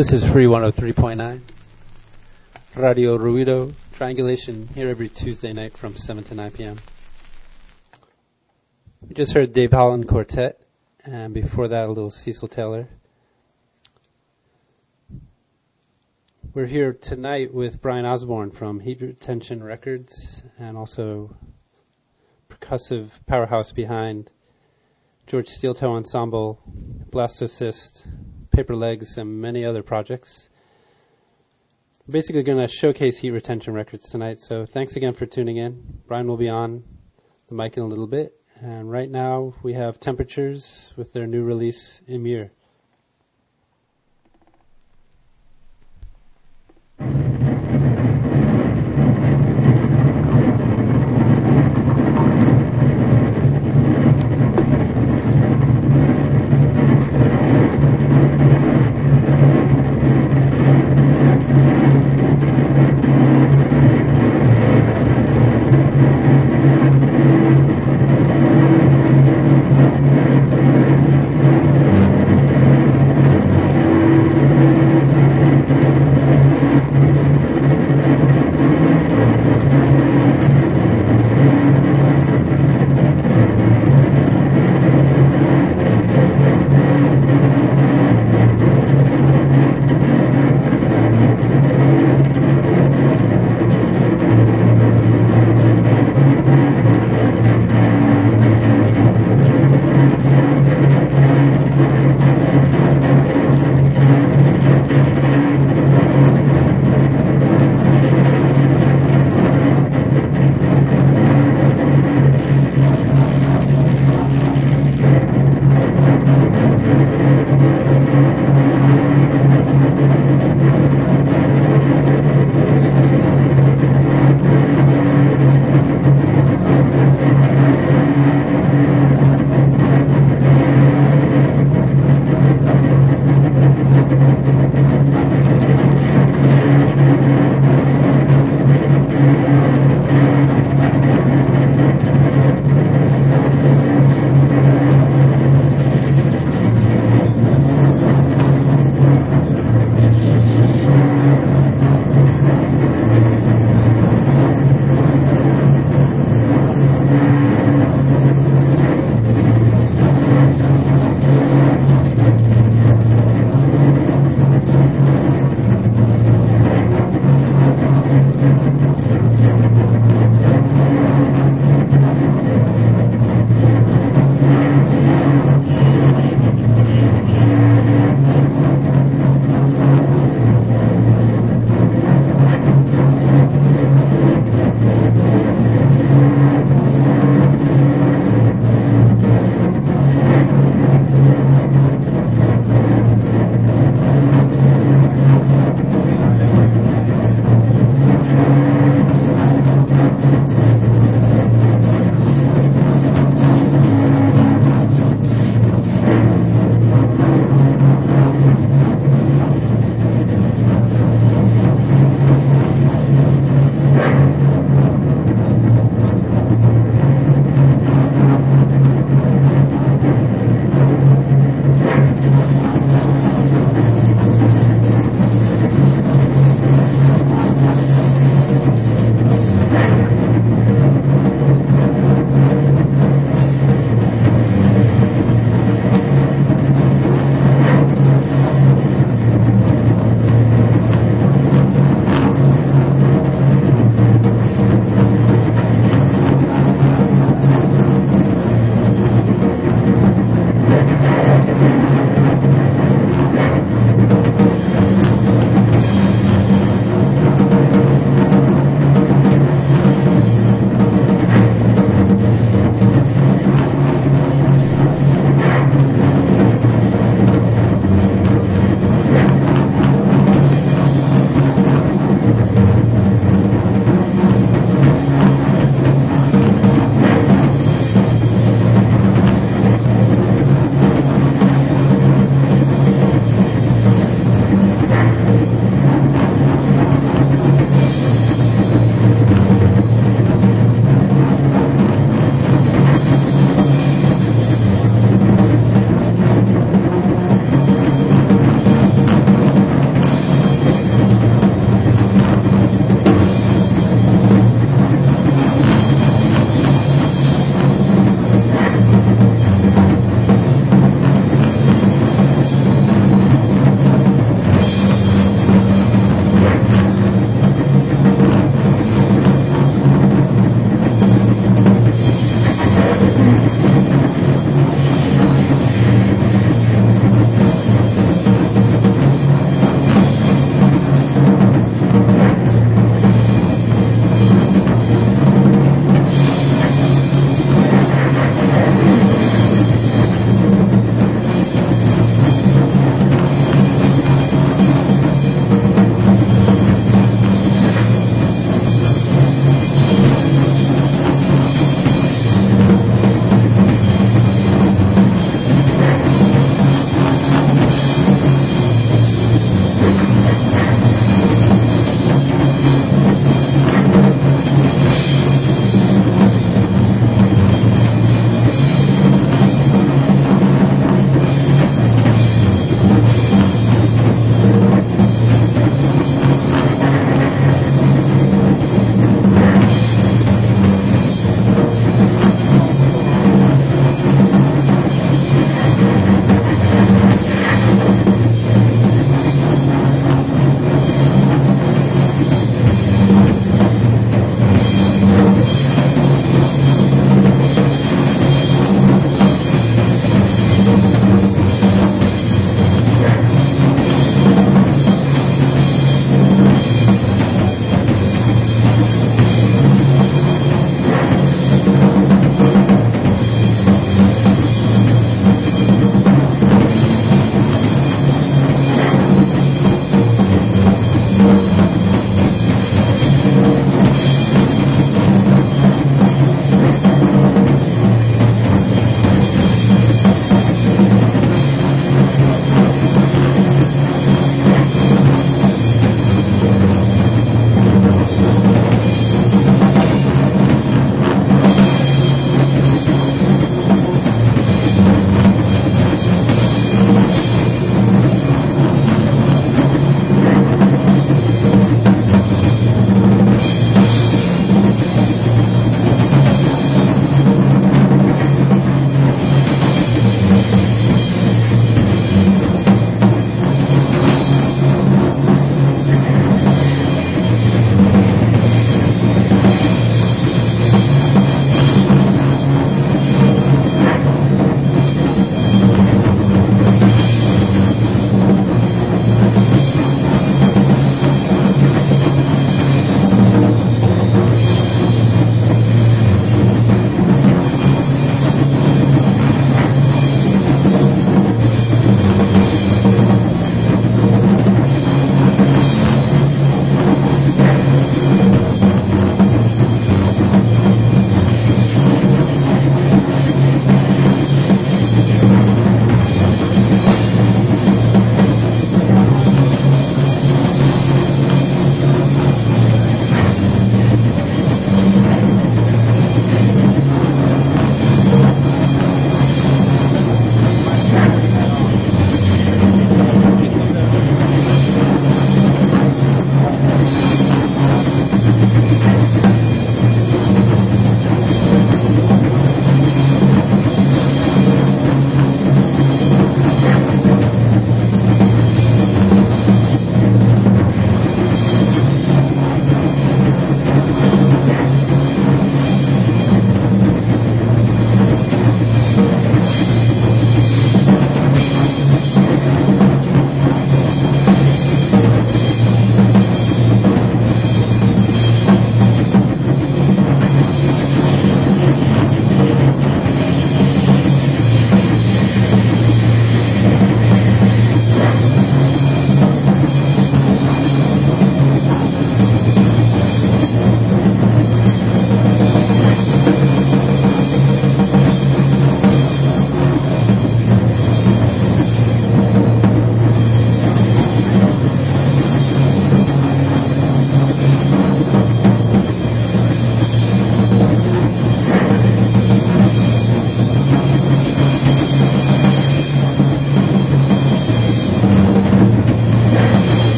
This is Free 103.9. Radio Ruido, Triangulation, here every Tuesday night from 7 to 9 p.m. We just heard Dave Holland Quartet, and before that a little Cecil Taylor. We're here tonight with Brian Osborne from Heat Retention Records, and also percussive powerhouse behind George Steeltoe Ensemble, Blastocyst, Paper Legs, and many other projects. We're basically going to showcase Heat Retention Records tonight, so thanks again for tuning in. Brian will be on the mic in a little bit, and right now we have Temperatures with their new release, Emir.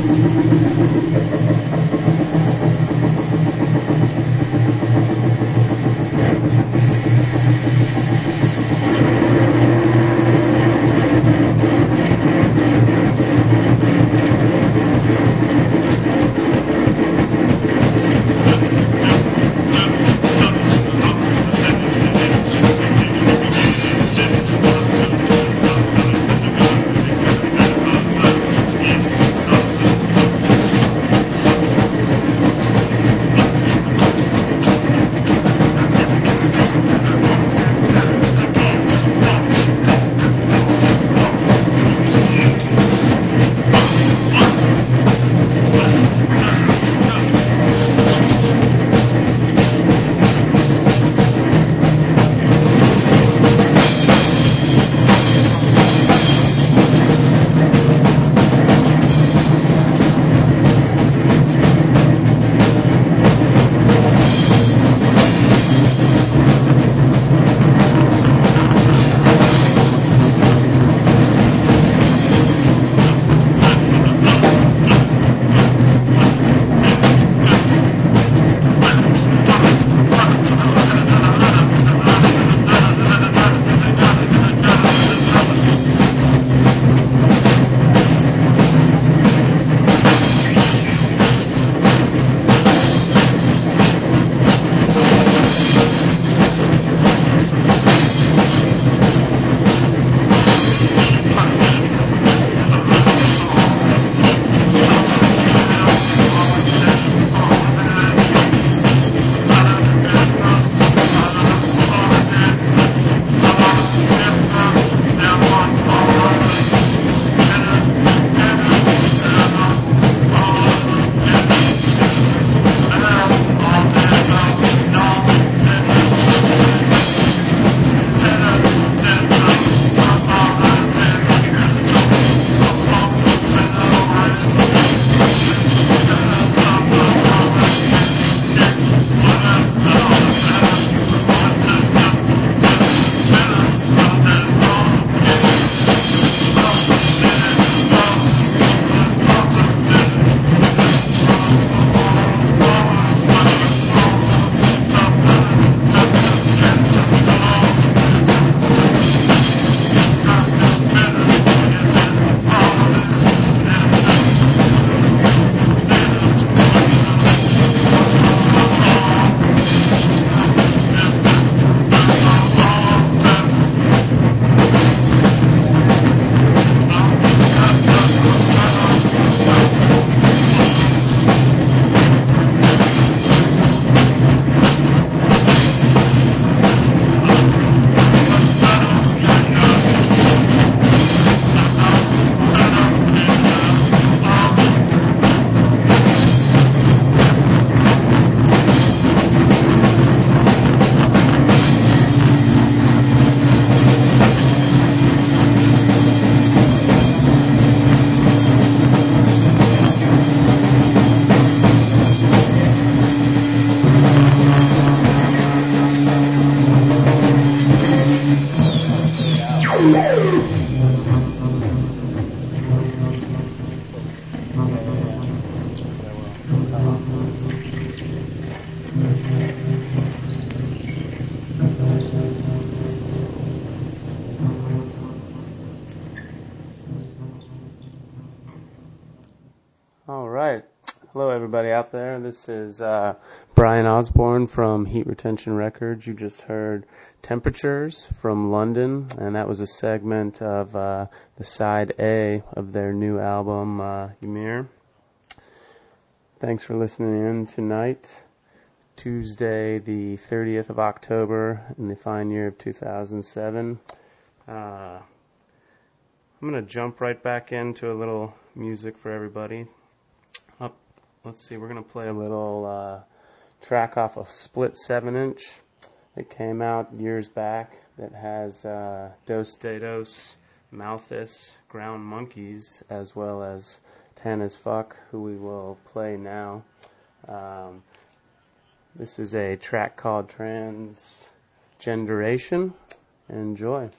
All right. Hello, everybody out there. This is Brian Osborne from Heat Retention Records. You just heard Temperatures from London, and that was a segment of the side A of their new album, Ymir. Thanks for listening in tonight, Tuesday, the 30th of October, in the fine year of 2007. I'm going to jump right back into a little music for everybody. Let's see, we're going to play a little track off a split 7-inch that came out years back that has Dos Dedos, Malthus, Ground Monkeys, as well as Tan as Fuck, who we will play now. This is a track called Transgenderation. Enjoy.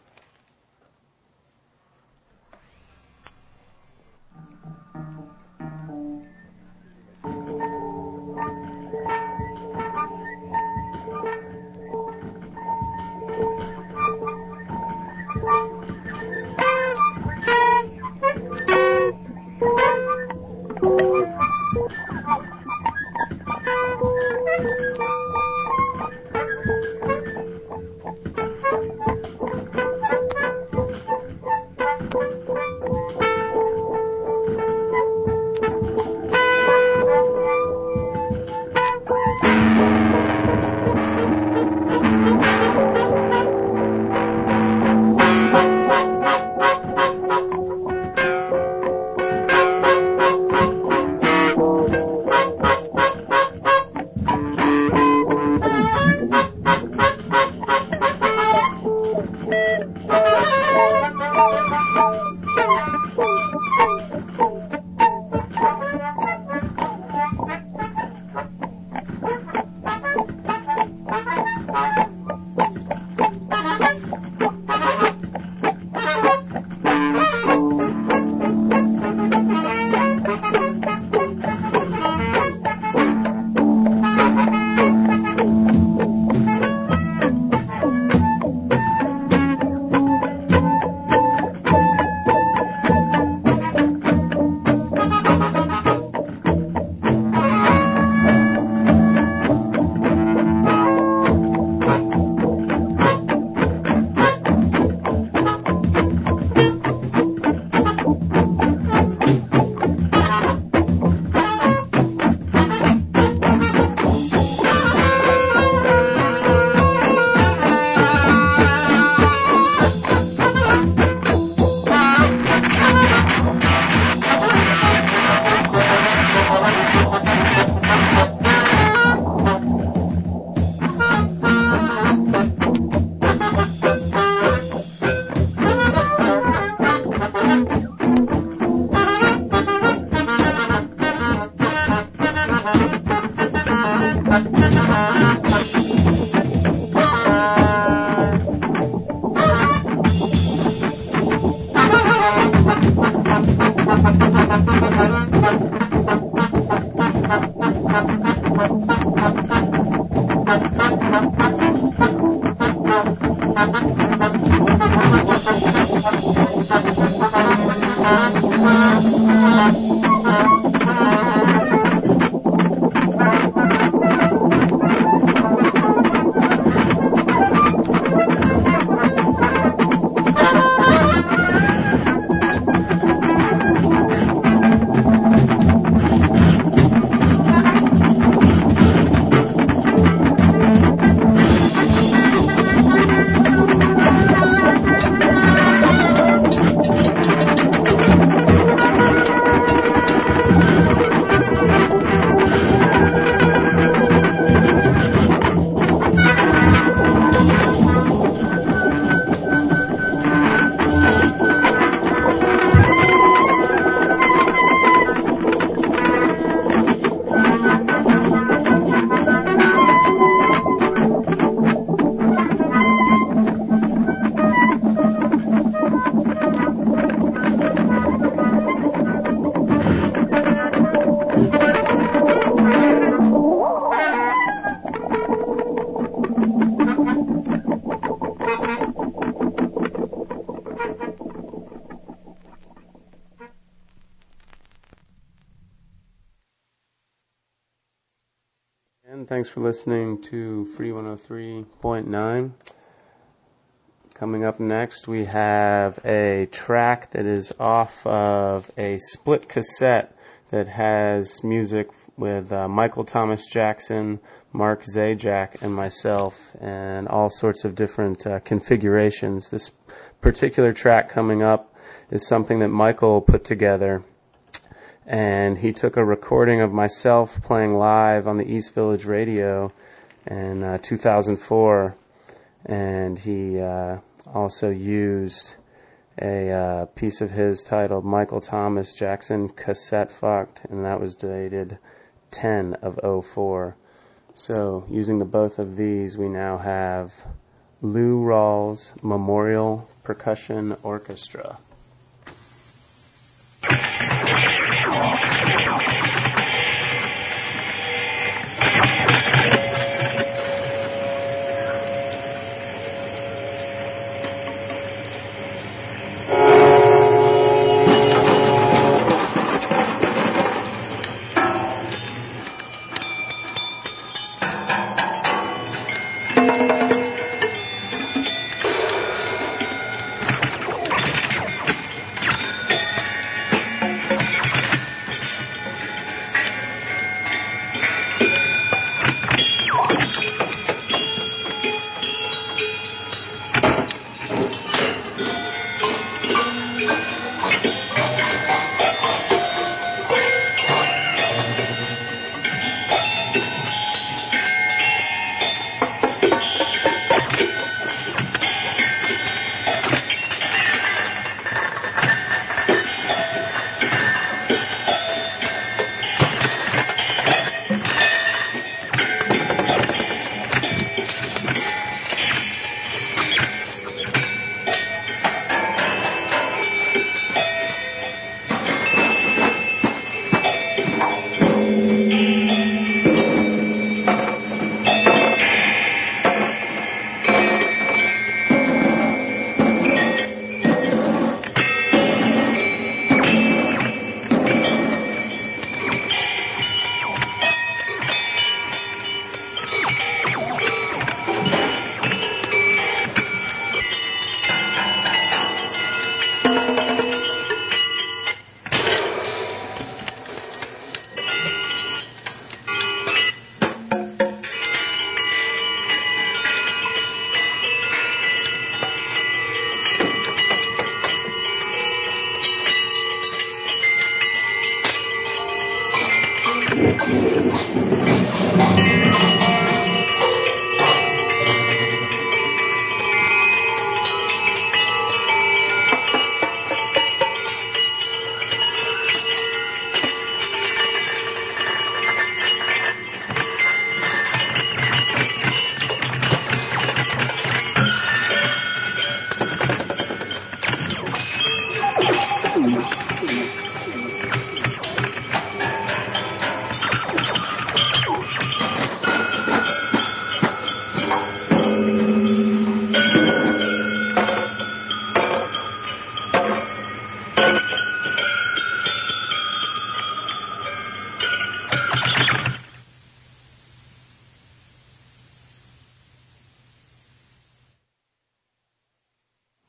Thanks for listening to Free 103.9. Coming up next, we have a track that is off of a split cassette that has music with Michael Thomas Jackson, Mark Zajac, and myself, and all sorts of different configurations. This particular track coming up is something that Michael put together. And he took a recording of myself playing live on the East Village Radio in 2004, and he also used a piece of his titled Michael Thomas Jackson Cassette Fucked, and that was dated 10 of 04. So using the both of these, we now have Lou Rawls Memorial Percussion Orchestra.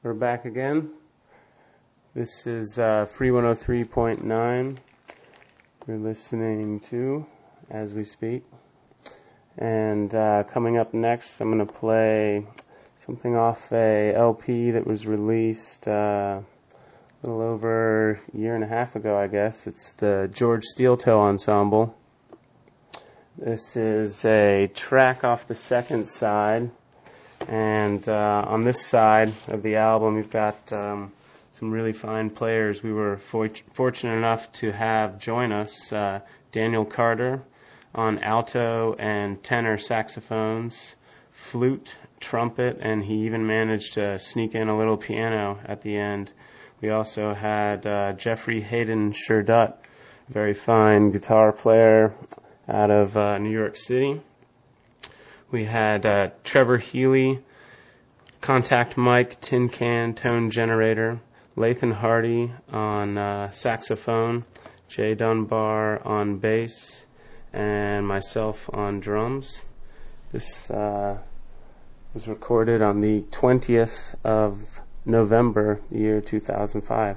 We're back again. This is Free 103.9. We're listening to as we speak. And coming up next, I'm going to play something off a LP that was released a little over a year and a half ago, I guess. It's the George Steeltoe Ensemble. This is a track off the second side. And on this side of the album, we've got some really fine players. We were fortunate enough to have join us Daniel Carter on alto and tenor saxophones, flute, trumpet, and he even managed to sneak in a little piano at the end. We also had Jeffrey Hayden Sherdut, a very fine guitar player out of New York City. We had Trevor Healy, contact mic, tin can, tone generator, Lathan Hardy on saxophone, Jay Dunbar on bass, and myself on drums. This was recorded on the 20th of November, the year 2005.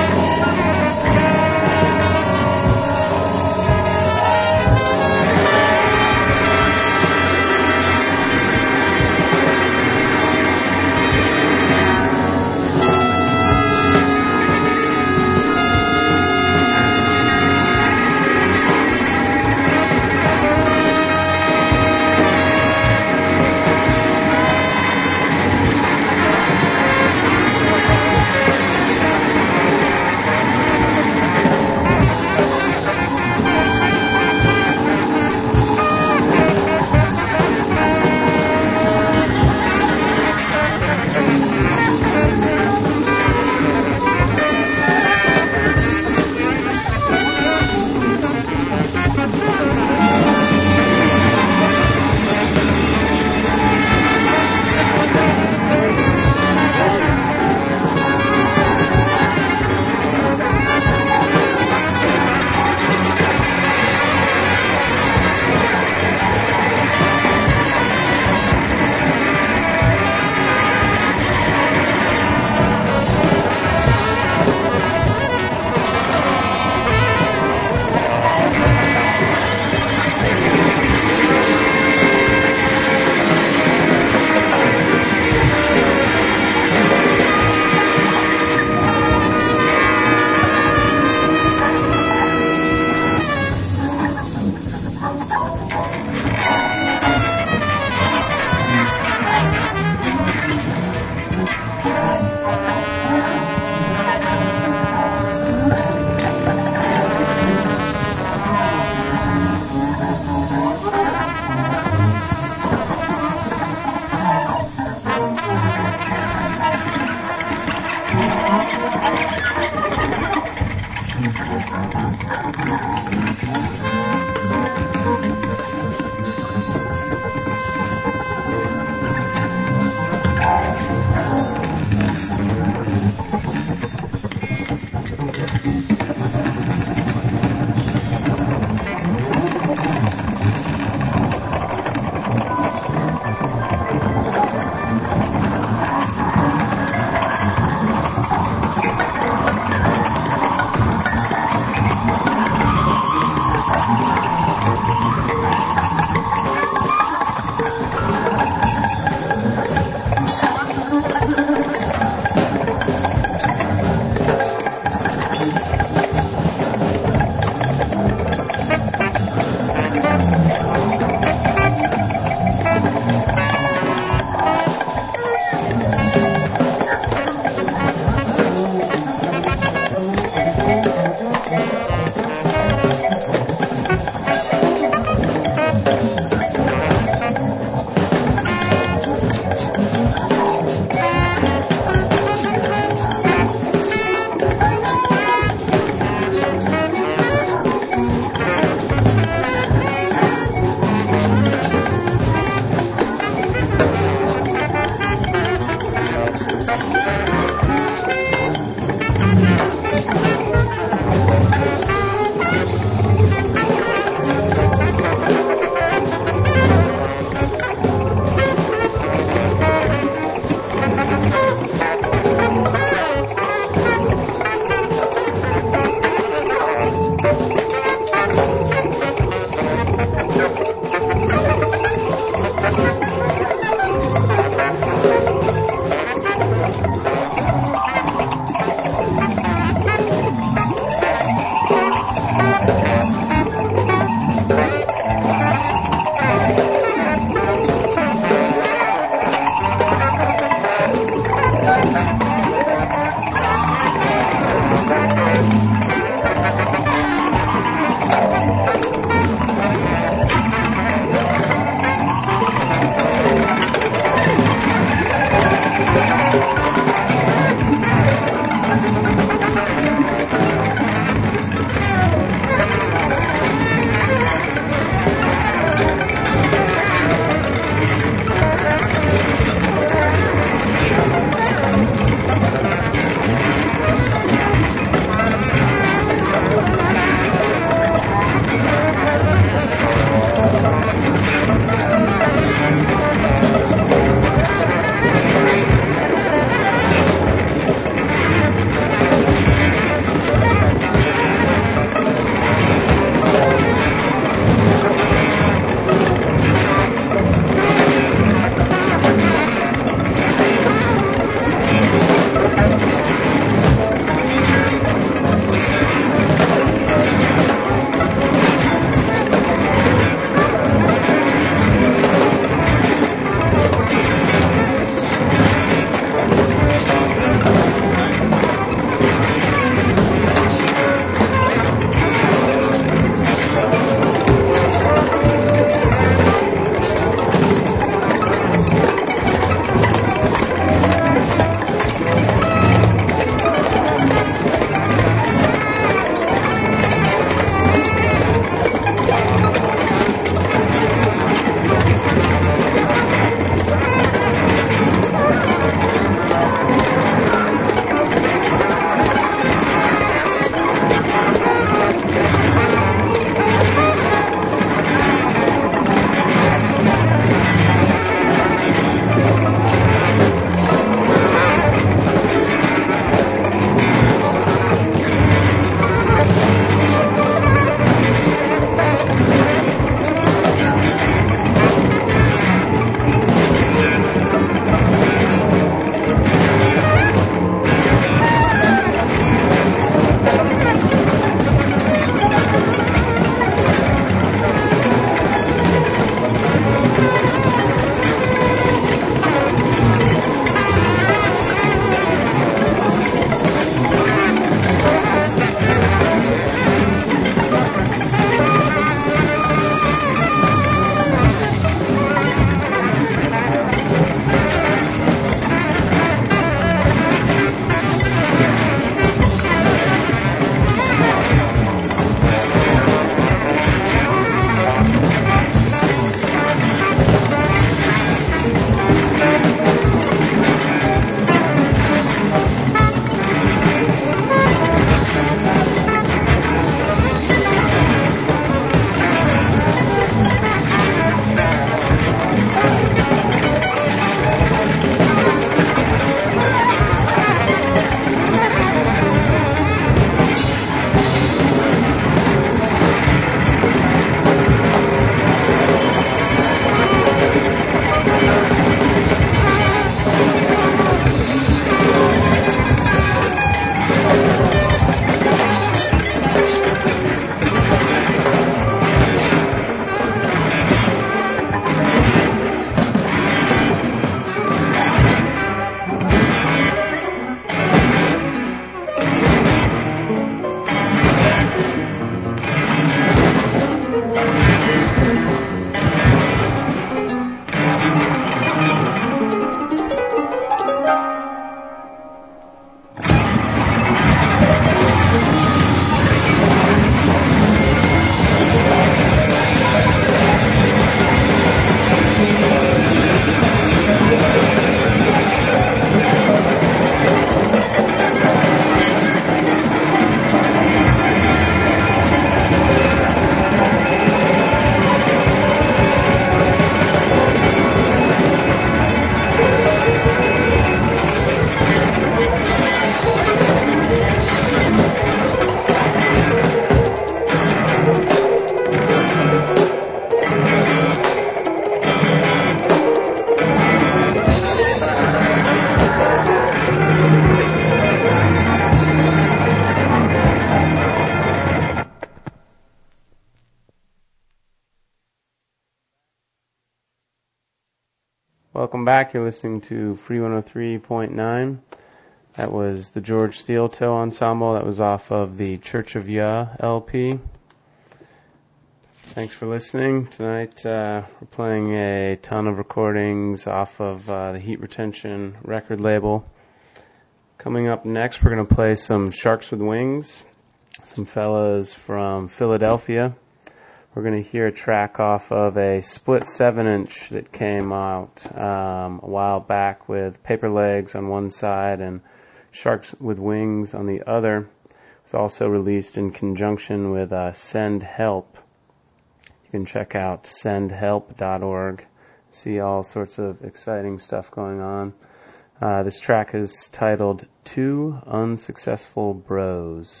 Welcome back. You're listening to Free 103.9. That was the George Steel Toe Ensemble. That was off of the Church of Yah LP. Thanks for listening. Tonight we're playing a ton of recordings off of the Heat Retention record label. Coming up next, we're going to play some Sharks with Wings, some fellas from Philadelphia. We're going to hear a track off of a split 7-inch that came out a while back with Paper Legs on one side and Sharks with Wings on the other. It was also released in conjunction with Send Help. You can check out sendhelp.org, see all sorts of exciting stuff going on. This track is titled Two Unsuccessful Bros.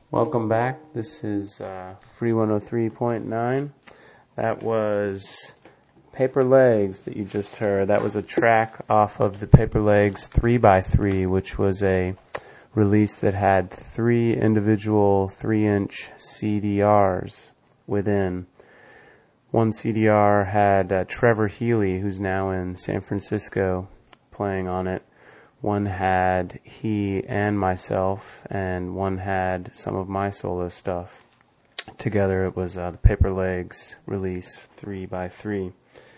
Welcome back. This is Free 103.9. That was Paper Legs that you just heard. That was a track off of the Paper Legs 3x3, which was a release that had 3 individual 3-inch CDRs within. One CDR had Trevor Healy, who's now in San Francisco, playing on it. One had he and myself, and one had some of my solo stuff. Together it was the Paper Legs release 3x3.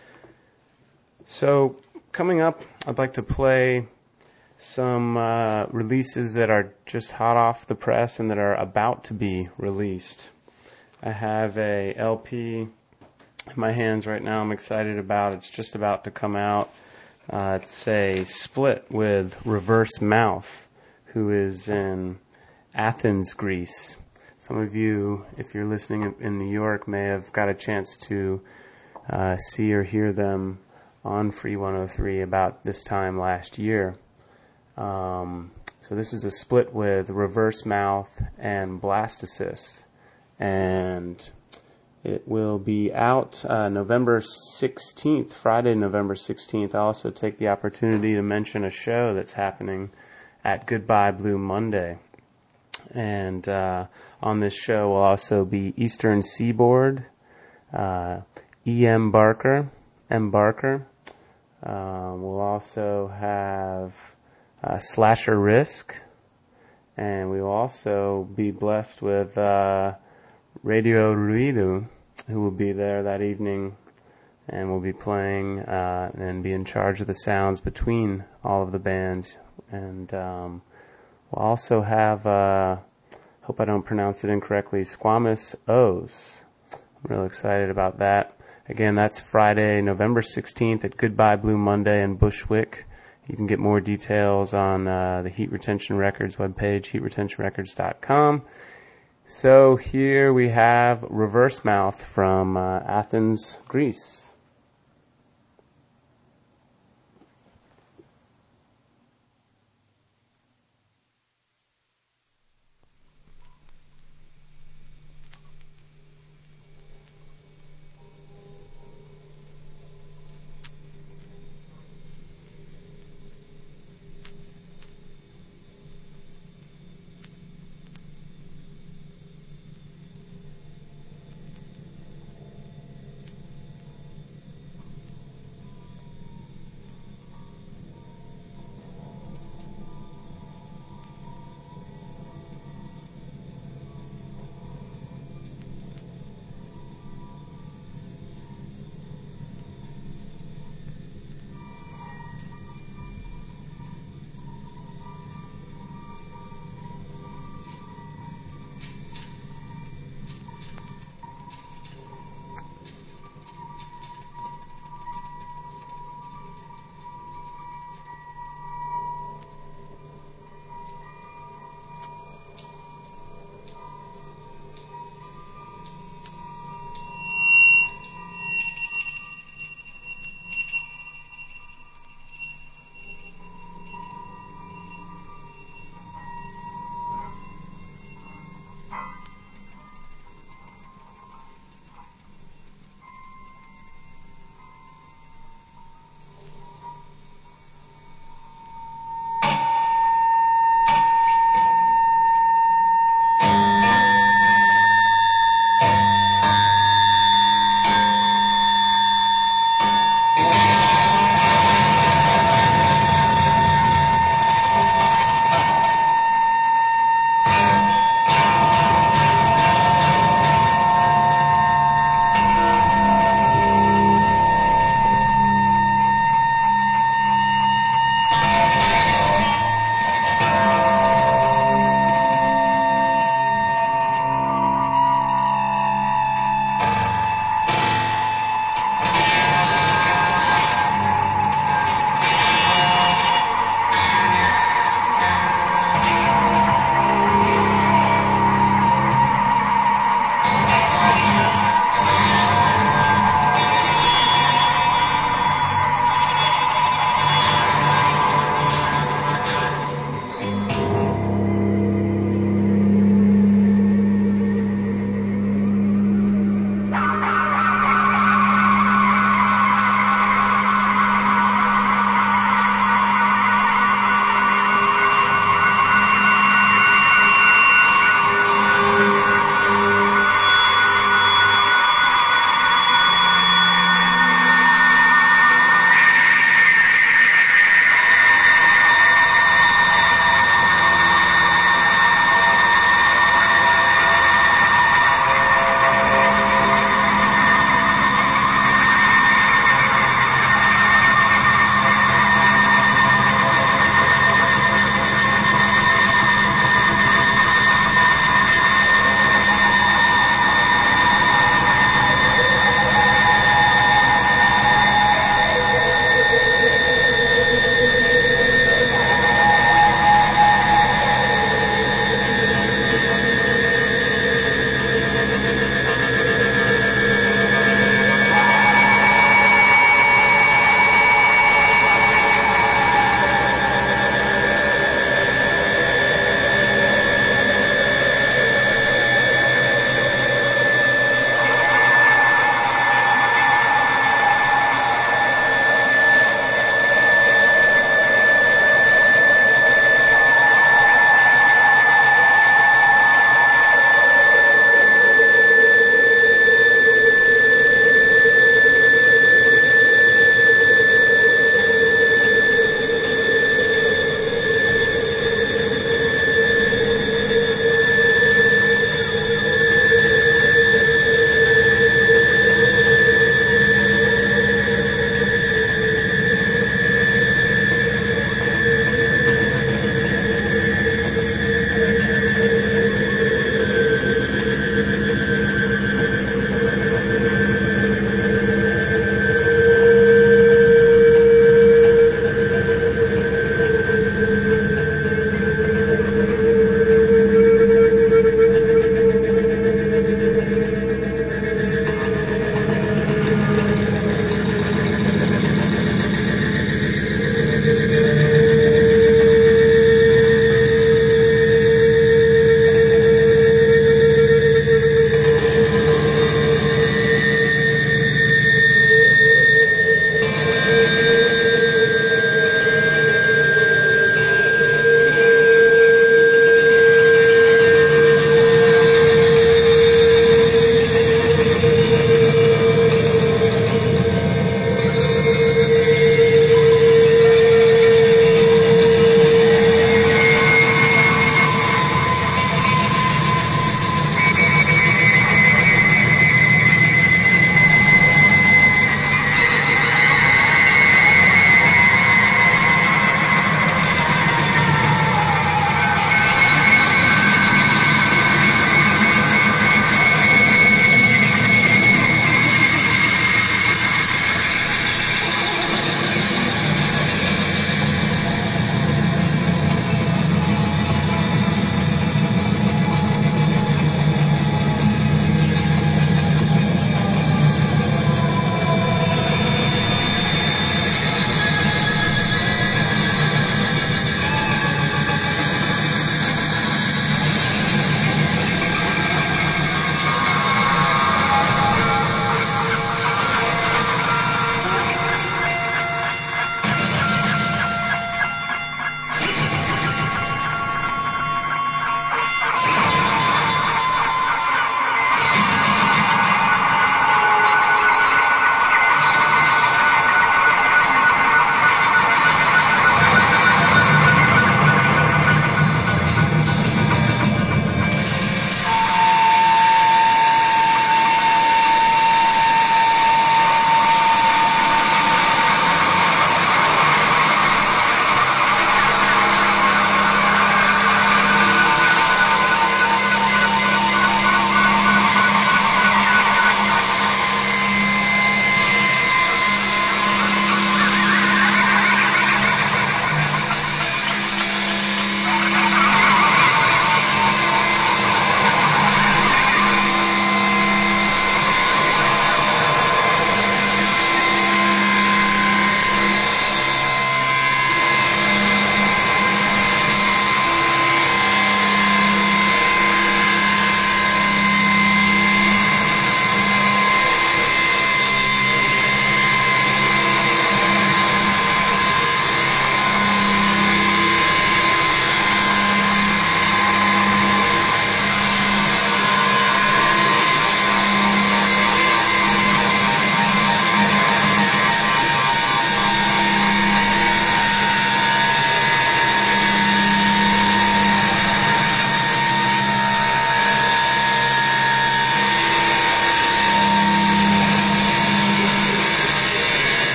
So coming up, I'd like to play some releases that are just hot off the press and that are about to be released. I have a LP in my hands right now I'm excited about. It's just about to come out. It's a split with Reverse Mouth, who is in Athens, Greece. Some of you, if you're listening in New York, may have got a chance to see or hear them on Free 103 about this time last year. So this is a split with Reverse Mouth and Blastocyst. And it will be out November 16th, Friday, November 16th. I'll also take the opportunity to mention a show that's happening at Goodbye Blue Monday. And on this show will also be Eastern Seaboard, M. Barker. We'll also have Slasher Risk. And we will also be blessed with Radio Ruido, who will be there that evening and will be playing and be in charge of the sounds between all of the bands. And we'll also have, hope I don't pronounce it incorrectly, Squamous O's. I'm real excited about that. Again, that's Friday, November 16th at Goodbye Blue Monday in Bushwick. You can get more details on the Heat Retention Records webpage, heatretentionrecords.com. So here we have Reverse Mouth from Athens, Greece.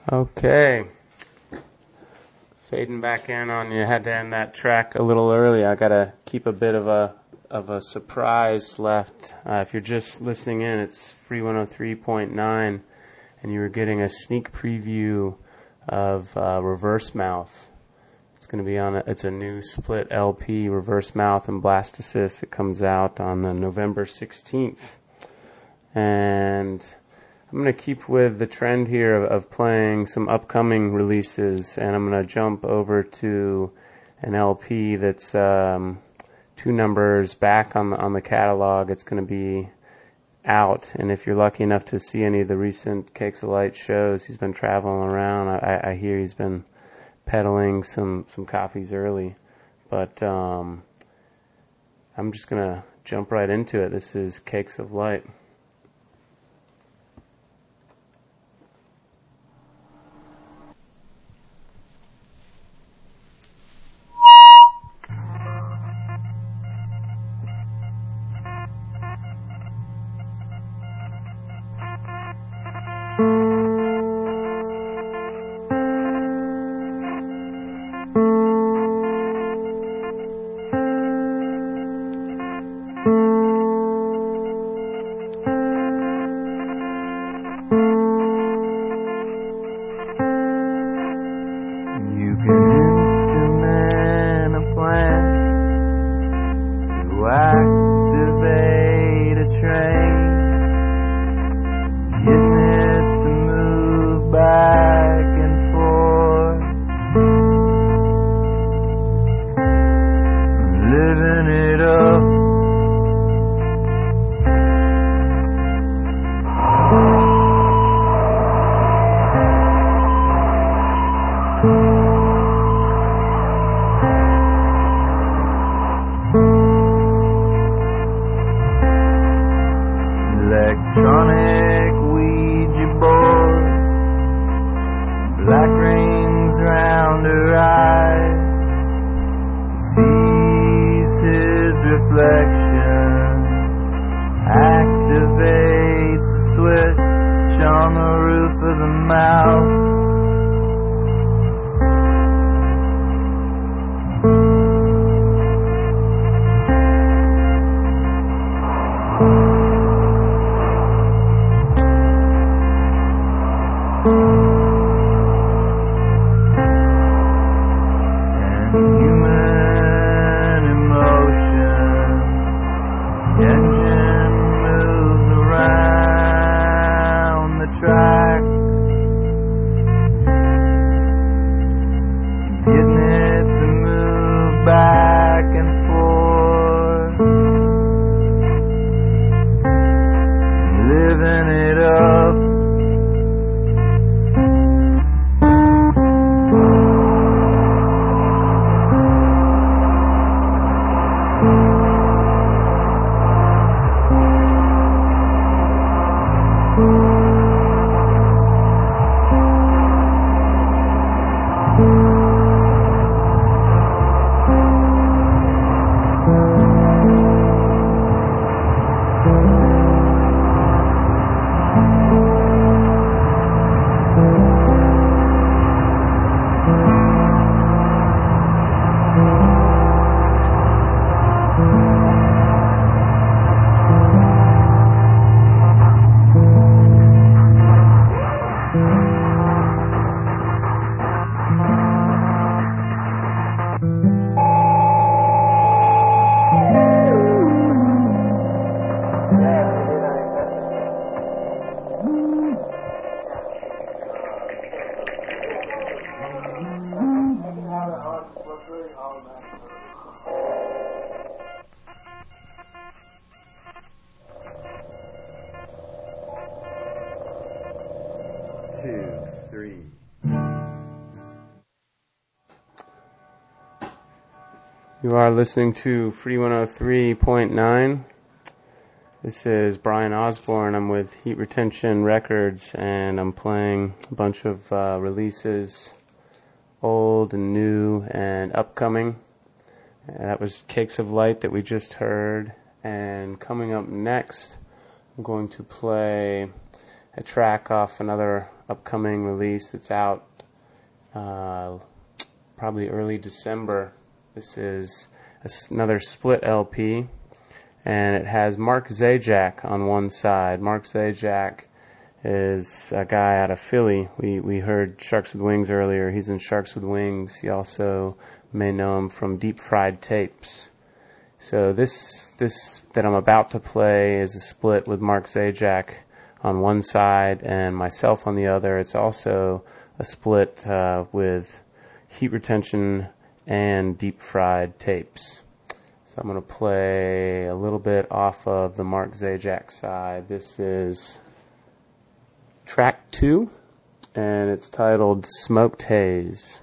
Okay. Fading back in on you. Had to end that track a little early. I gotta keep a bit of a surprise left. If you're just listening in, it's Free 103.9, and you were getting a sneak preview of Reverse Mouth. It's going to be it's a new split LP, Reverse Mouth and Blastocyst. It comes out on November 16th. And I'm going to keep with the trend here of playing some upcoming releases, and I'm going to jump over to an LP that's 2 numbers back on the catalog. It's going to be out, and if you're lucky enough to see any of the recent Cakes of Light shows, he's been traveling around. I hear he's been peddling some copies early, but I'm just going to jump right into it. This is Cakes of Light. Electronic Ouija board, black rings round her eyes, sees his reflection, activates the switch on the roof of the mouth. You are listening to Free 103.9. This is Brian Osborne. I'm with Heat Retention Records, and I'm playing a bunch of releases, old and new and upcoming. That was Cakes of Light that we just heard. And coming up next, I'm going to play a track off another upcoming release that's out probably early December. This is another split LP, and it has Mark Zajac on one side. Mark Zajac is a guy out of Philly. We heard Sharks with Wings earlier. He's in Sharks with Wings. You also may know him from Deep Fried Tapes. So this that I'm about to play is a split with Mark Zajac on one side and myself on the other. It's also a split with Heat Retention and Deep Fried Tapes. So I'm going to play a little bit off of the Mark Zajac side. This is track 2, and it's titled Smoked Haze.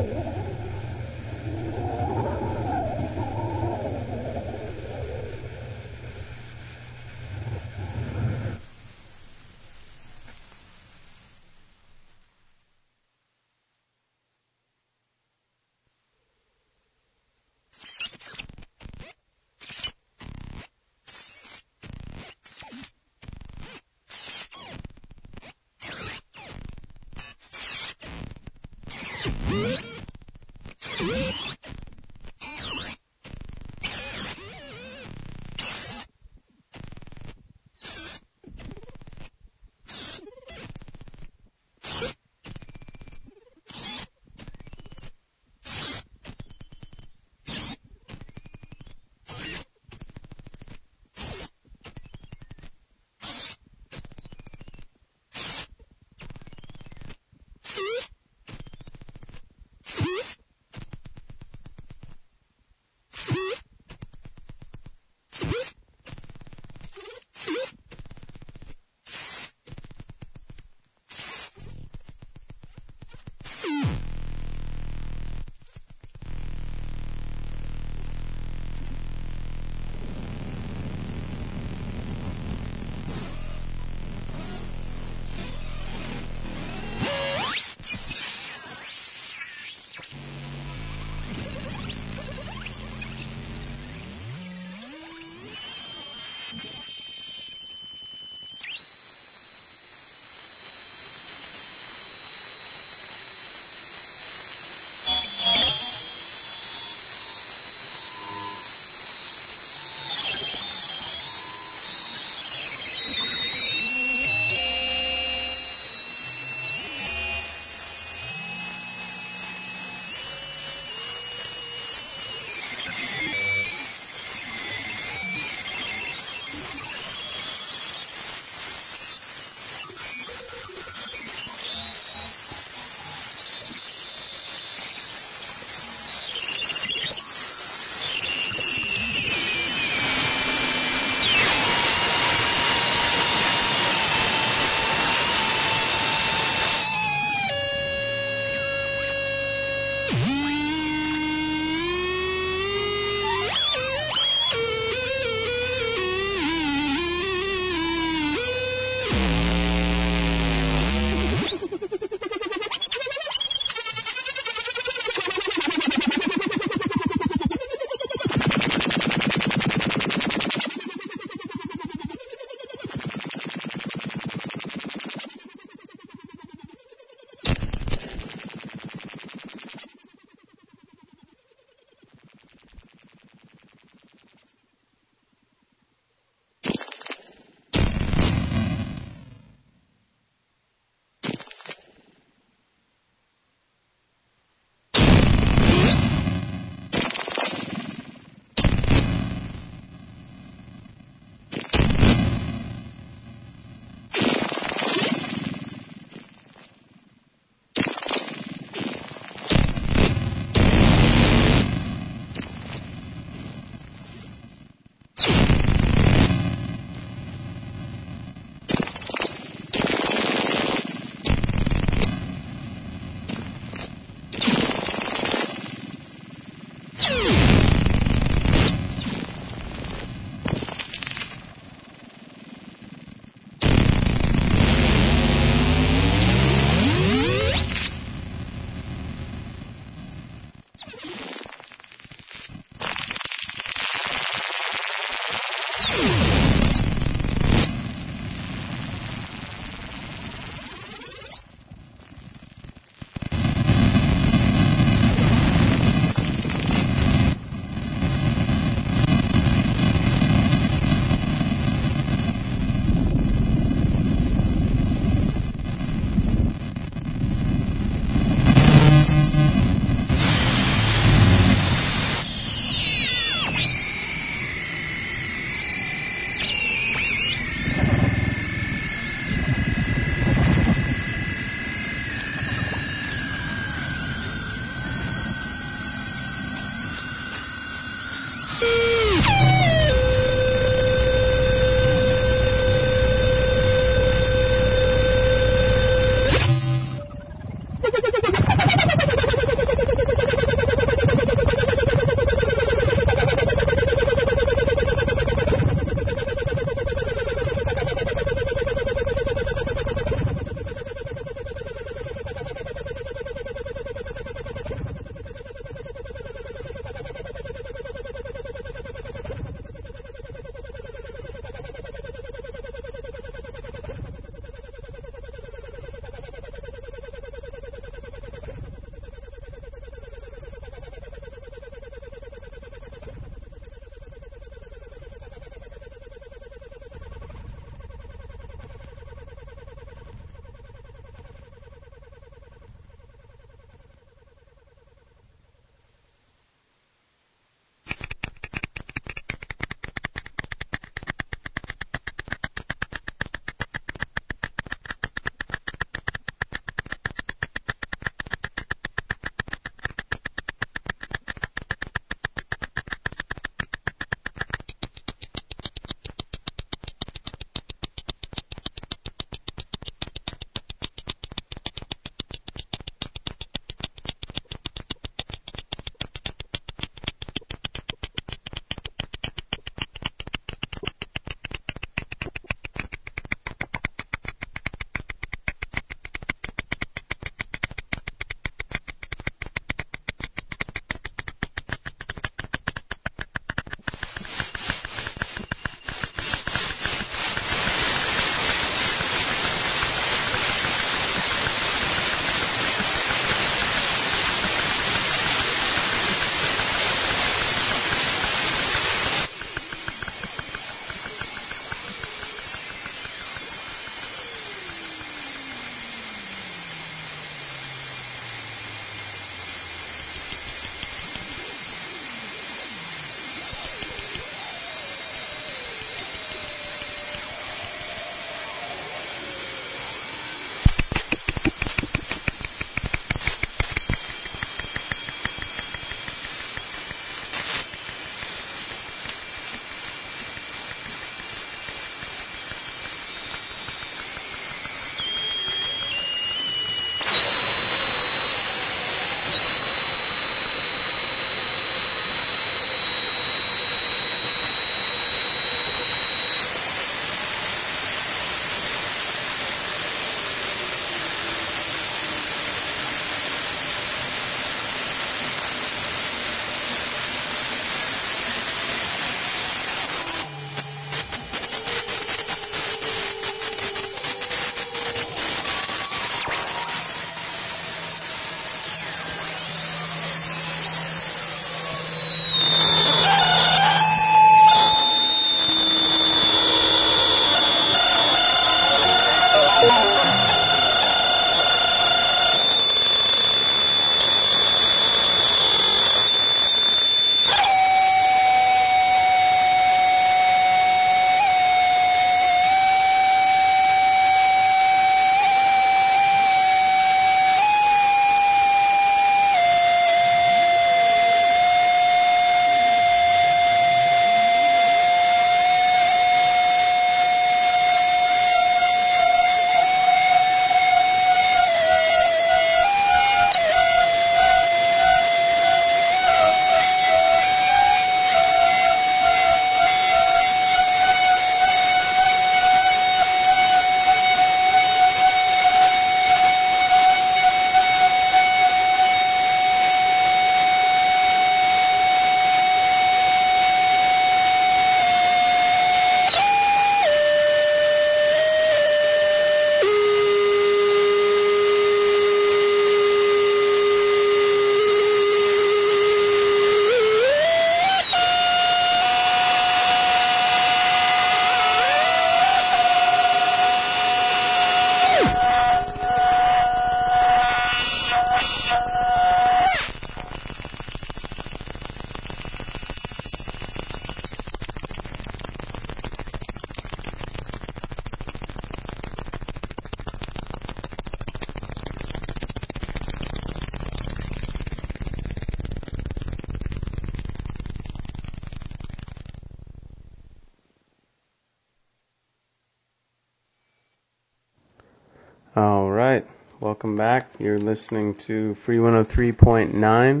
Welcome back. You're listening to Free 103.9.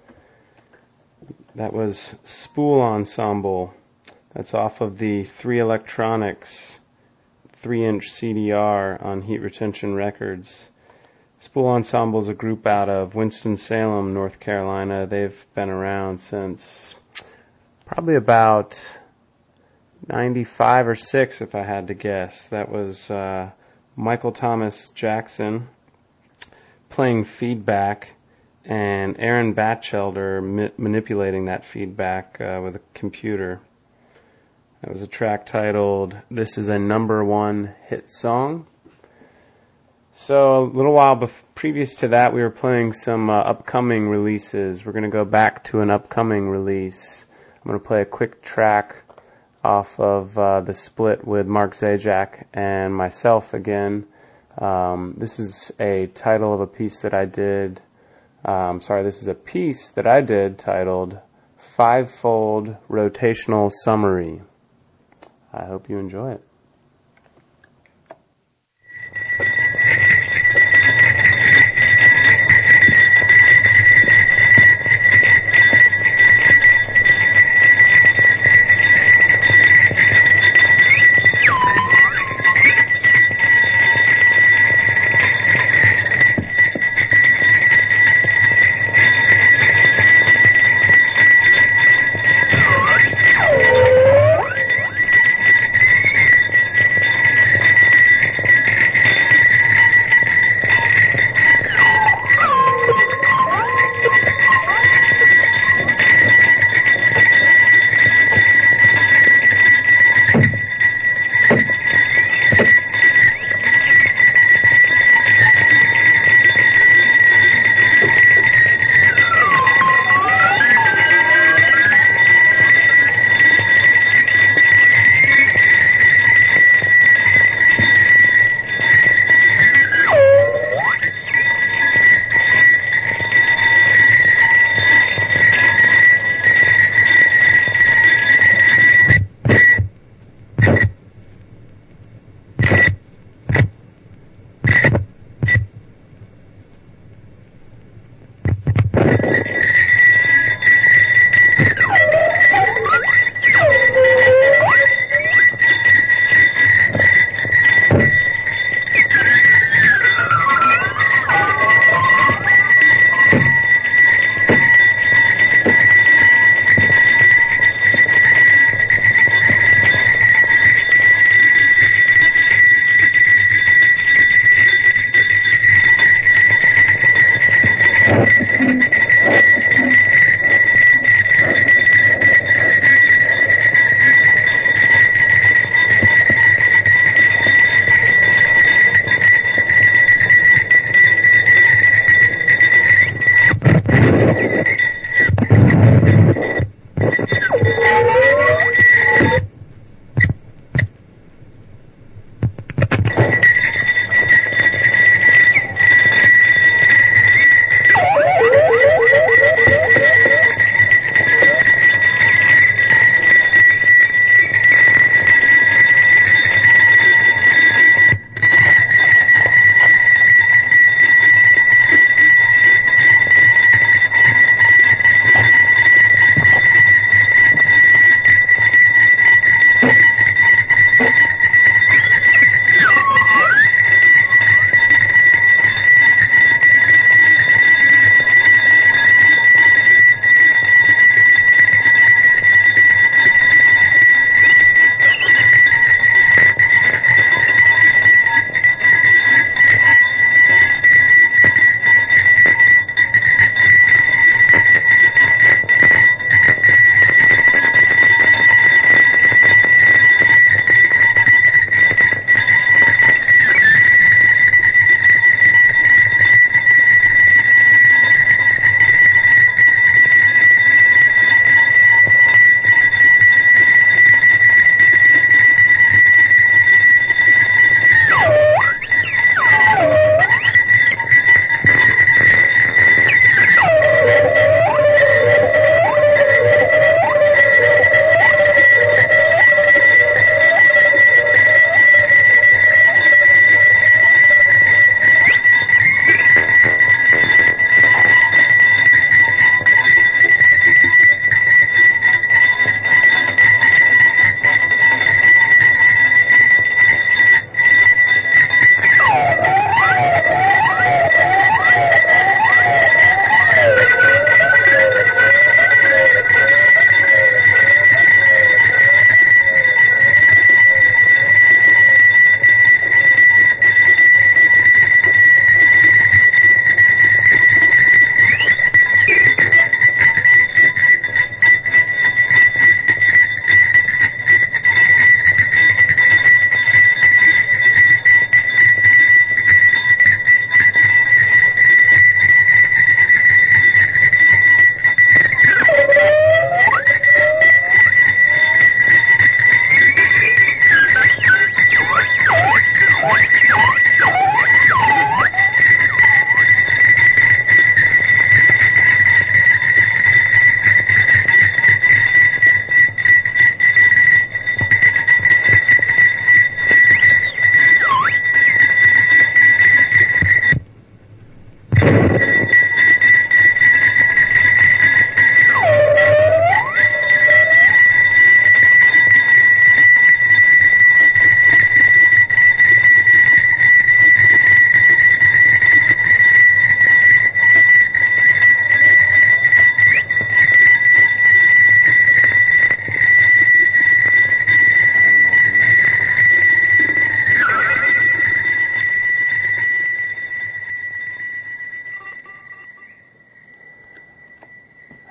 That was Spool Ensemble. That's off of the 3 Electronics 3-inch CDR on Heat Retention Records. Spool Ensemble is a group out of Winston-Salem, North Carolina. They've been around since probably about 95 or 6, if I had to guess. That was Michael Thomas Jackson playing feedback and Aaron Batchelder manipulating that feedback with a computer. That was a track titled This Is a Number 1 Hit Song. So a little while previous to that, we were playing some upcoming releases. We're going to go back to an upcoming release. I'm going to play a quick track off of the split with Mark Zajac and myself again. This is a title of a piece that I did. This is a piece that I did titled Fivefold Rotational Summary. I hope you enjoy it.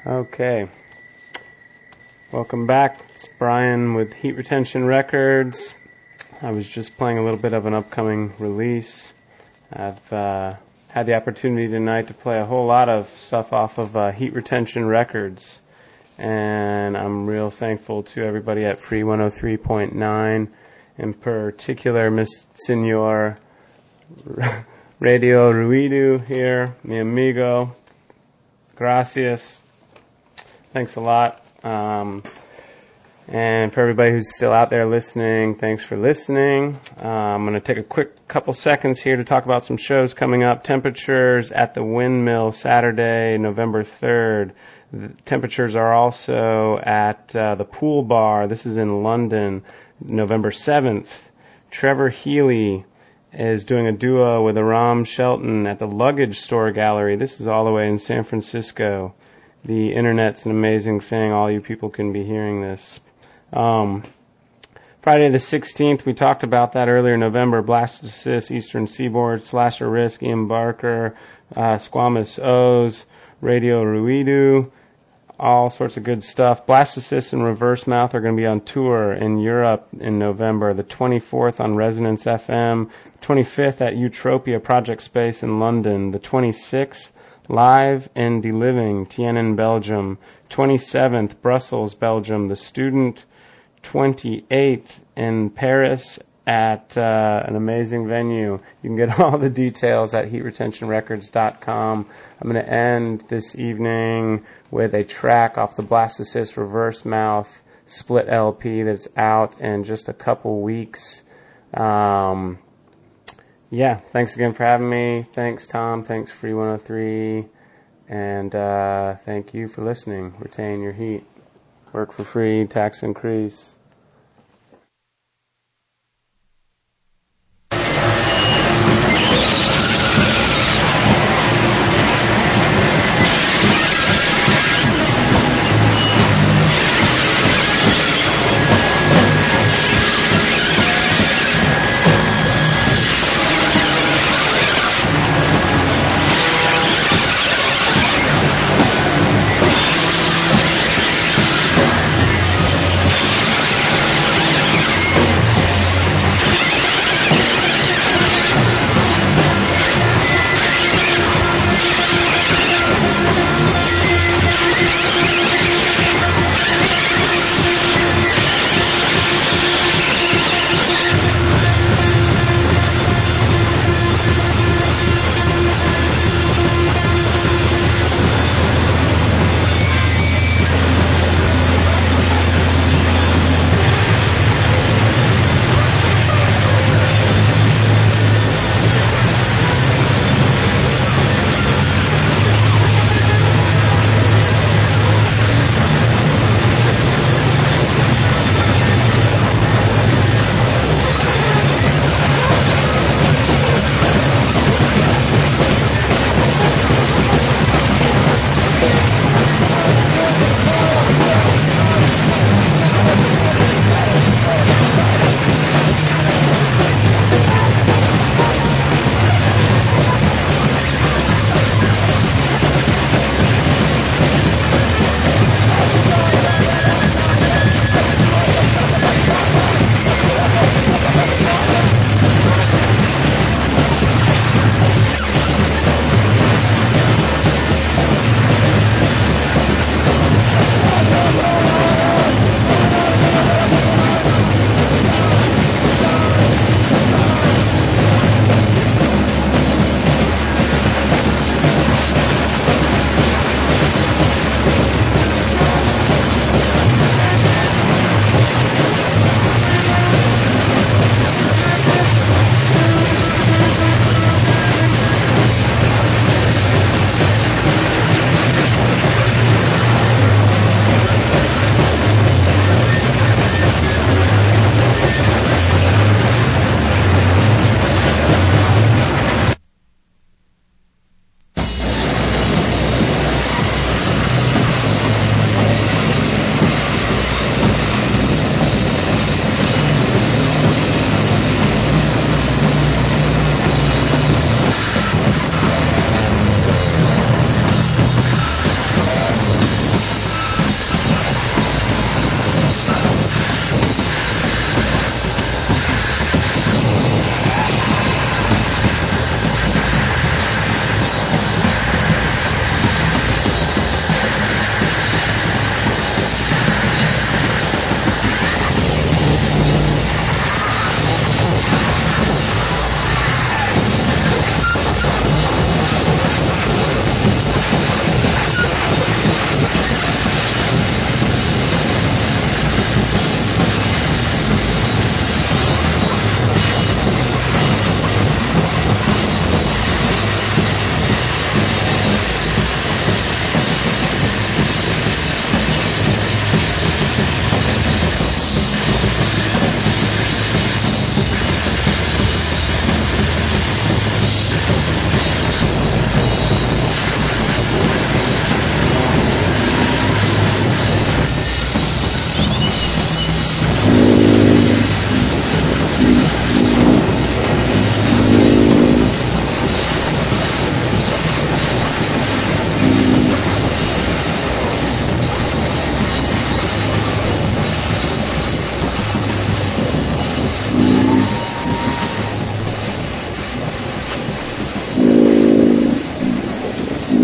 Okay. Welcome back. It's Brian with Heat Retention Records. I was just playing a little bit of an upcoming release. I've had the opportunity tonight to play a whole lot of stuff off of Heat Retention Records. And I'm real thankful to everybody at Free 103.9, in particular Miss Senor Radio Ruido here, mi amigo. Gracias. Thanks a lot. And for everybody who's still out there listening, thanks for listening. I'm going to take a quick couple seconds here to talk about some shows coming up. Temperatures at the Windmill, Saturday, November 3rd. The temperatures are also at the Pool Bar. This is in London, November 7th. Trevor Healy is doing a duo with Aram Shelton at the Luggage Store Gallery. This is all the way in San Francisco. The internet's an amazing thing. All you people can be hearing this. Friday the 16th, we talked about that earlier, November, Blastocyst, Eastern Seaboard, Slasher Risk, Ian Barker, Squamous O's, Radio Ruido, all sorts of good stuff. Blastocyst and Reverse Mouth are going to be on tour in Europe in November, the 24th on Resonance FM, 25th at Utopia Project Space in London, the 26th live in Deliving, Tienen, Belgium, 27th Brussels, Belgium, The Student, 28th in Paris at an amazing venue. You can get all the details at heatretentionrecords.com. I'm going to end this evening with a track off the Blastocyst Reverse Mouth split LP that's out in just a couple weeks. Yeah, thanks again for having me. Thanks, Tom. Thanks, Free 103. And thank you for listening. Retain your heat. Work for free, tax increase.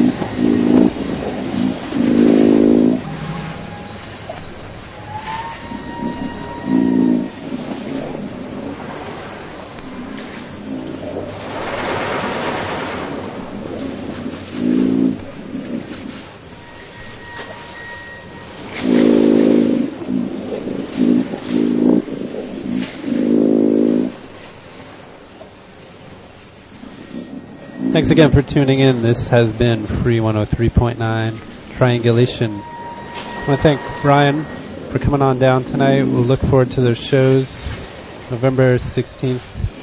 Thanks again for tuning in. This has been Free 103.9 Triangulation. I want to thank Brian for coming on down tonight. We'll look forward to those shows November 16th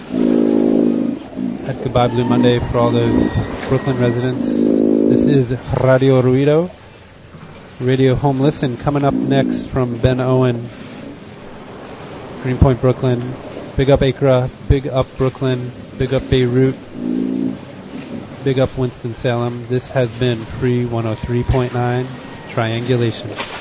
at Goodbye Blue Monday for all those Brooklyn residents. This is Radio Ruido, Radio Home Listen, coming up next from Ben Owen, Greenpoint, Brooklyn. Big up Acra, big up Brooklyn, big up Beirut, big up Winston-Salem. This has been Free 103.9 Triangulation.